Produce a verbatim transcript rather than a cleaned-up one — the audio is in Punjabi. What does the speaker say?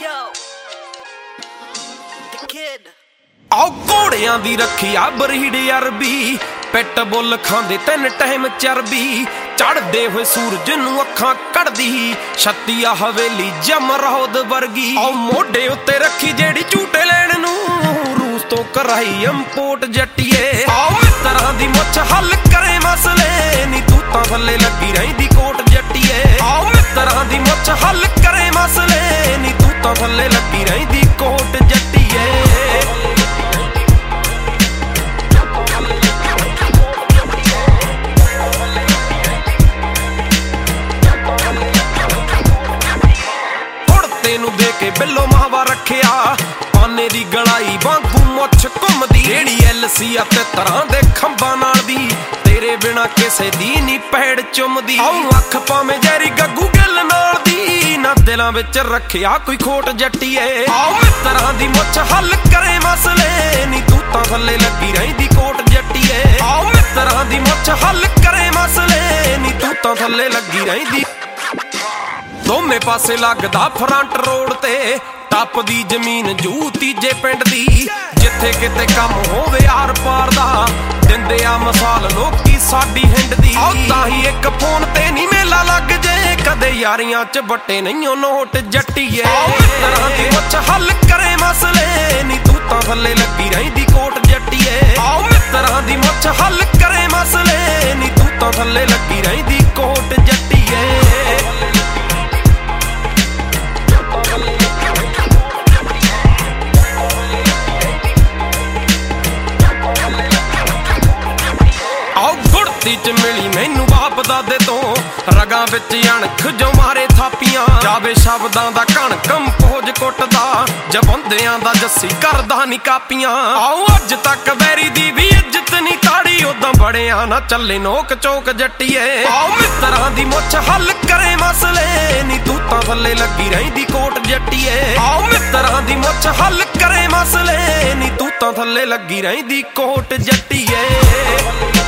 ਆਓ ਘੋੜਿਆਂ ਦੀ ਰੱਖਿਆ ਬਰੀਡ ਅਰਬੀ, ਪਿੱਟ ਬੁੱਲ ਖਾਂਦੇ ਤਿੰਨ ਟਾਈਮ ਚਰਬੀ, ਚੜਦੇ ਹੋਏ ਸੂਰਜ ਨੂੰ ਅੱਖਾਂ ਕੱਢਦੀ ਛੱਤੀਆ ਹਵੇਲੀ ਜਮਰੌਦ ਵਰਗੀ। ਆਓ ਮੋਢੇ ਉੱਤੇ ਰੱਖੀ ਜਿਹੜੀ ਝੂਟੇ ਲੈਣ ਨੂੰ ਰੂਸ ਤੋਂ ਕਰਾਈ ਇੰਪੋਰਟ ਜੱਟੀਏ। ਆਓ ਮਿੱਤਰਾਂ ਦੀ ਮੁੱਛ ਹੱਲ ਕਰੇ ਮਸਲੇ, ਨੀ ਤੂੰ ਤਾਂ ਥੱਲੇ ਲੱਗੀ ਰਹਿੰਦੀ ਕੋਟ ਜੱਟੀਏ। ਆਓ ਮਿੱਤਰਾਂ ਦੀ ਮੁੱਛ ਹੱਲ ਕਰੇ ਮਸਲੇ, ਨੀ ਤੂੰ ਤਾਂ ਥੱਲੇ ਲੱਗੀ ਰਹਿੰਦੀ ਕੋਟ ਜੱਟੀਏ। ਨੂੰ ਦੇ ਕੇ ਬਿੱਲੋ ਮਾਵਾ ਰੱਖਿਆ, ਪਾਨੇ ਦੀ ਗਲਾਈ ਵਾਂਗੂ ਮੁੱਛ ਘੁੰਮਦੀ, ਜਿਹੜੀ ਐਲ ਸੀ ਅਤੇ ਤਰ੍ਹਾਂ ਦੇ ਖੰਭਾਂ ਨਾਲ ਦੀ, ਤੇਰੇ ਬਿਨਾ ਕਿਸੇ ਦੀ ਨੀ ਪੈੜ ਚੁੰਮਦੀ। ਆਉ ਅੱਖ ਭਾਵੇਂ ਜੈਰੀ ਗੱਗੂ ਗਿੱਲ ਨਾਲ ਦੀ, ਨਾ ਦਿਲਾਂ ਵਿੱਚ ਰੱਖਿਆ ਕੋਈ ਖੋਟ ਜੱਟੀਏ। ਆਓ ਮਿੱਤਰਾਂ ਦੀ ਮੁੱਛ ਹੱਲ ਕਰੇ ਮਸਲੇ, ਨੀ ਤੂੰ ਤਾਂ ਥੱਲੇ ਲੱਗੀ ਰਹਿੰਦੀ ਕੋਟ ਜੱਟੀਏ। ਆਓ ਮਿੱਤਰਾਂ ਦੀ ਮੁੱਛ ਹੱਲ ਕਰੇ ਮਸਲੇ, ਨੀ ਤੂੰ ਤਾਂ ਥੱਲੇ ਲੱਗੀ ਰਹਿੰਦੀ। ਦੋਵੇਂ ਪਾਸੇ ਲੱਗਦਾ ਫਰੰਟ ਰੋਡ ਤੇ, ਟੱਪਦੀ ਜ਼ਮੀਨ ਜੂ ਤੀਜੇ ਪਿੰਡ ਦੀ, ਜਿੱਥੇ ਕਿਤੇ ਕੰਮ ਹੋਵੇ ਆਰ ਪਾਰ ਦਾ, ਦਿੰਦੇ ਆ ਮਿਸਾਲ ਲੋਕੀ ਸਾਡੀ ਹਿੰਡ ਦੀ। ਆਓ ਤਾਂ ਹੀ ਇੱਕ ਫੋਨ ਤੇ ਨੀ ਮੇਲਾ ਲੱਗ ਜੇ, ਕਦੇ ਯਾਰੀਆਂ ਚ ਵੱਟੇ ਨਹੀਂ ਉਹ ਨੋਟ ਜੱਟੀਏ। ਆਓ ਮਿੱਤਰਾਂ ਦੀ ਮੁੱਛ ਹੱਲ ਕਰੇ ਮਸਲੇ, ਨੀ ਤੂੰ ਤਾਂ ਥੱਲੇ ਲੱਗੀ ਰਹਿੰਦੀ ਕੋਟ ਜੱਟੀਏ। ਆਓ ਮਿੱਤਰਾਂ ਦੀ ਮੁੱਛ ਹੱਲ ਕਰੇ ਮਸਲੇ, ਨੀ ਤੂੰ ਤਾਂ ਥੱਲੇ ਲੱਗੀ ਰਹਿੰਦੀ ਕੋਟ ਜੱਟੀਏ। ਚ ਮਿਲੀ ਮੈਨੂੰ ਬਾਪ ਦਾਦੇ ਤੋਂ, ਰਗਾਂ ਵਿੱਚ ਅਣਖ ਜੋ ਮਾਰੇ ਥਾਪੀਆਂ, ਜਾਵੇ ਸ਼ਬਦਾਂ ਦਾ ਕਣ ਕੰਪੋਜ ਕੁੱਟਦਾ, ਜਬੰਦਿਆਂ ਦਾ ਜੱਸੀ ਕਰਦਾ ਨੀ ਕਾਪੀਆਂ। ਆਓ ਅੱਜ ਤੱਕ ਵੈਰੀ ਦੀ ਵੀ ਇੱਜ਼ਤ ਨੀ ਤਾੜੀ, ਉਦਾਂ ਬੜਿਆਂ ਨਾ ਚੱਲੇ ਨੋਕ ਚੋਕ ਜੱਟੀਏ। ਆਓ ਮਿੱਤਰਾਂ ਦੀ ਮੁੱਛ ਹੱਲ ਕਰੇ ਮਸਲੇ, ਨੀ ਤੂੰ ਤਾਂ ਥੱਲੇ ਲੱਗੀ ਰਹਿੰਦੀ ਕੋਟ ਜੱਟੀਏ। ਆਓ ਮਿੱਤਰਾਂ ਦੀ ਮੁੱਛ ਹੱਲ ਕਰੇ ਮਸਲੇ, ਨੀ ਤੂੰ ਤਾਂ ਥੱਲੇ ਲੱਗੀ ਰਹਿੰਦੀ ਕੋਟ ਜੱਟੀਏ।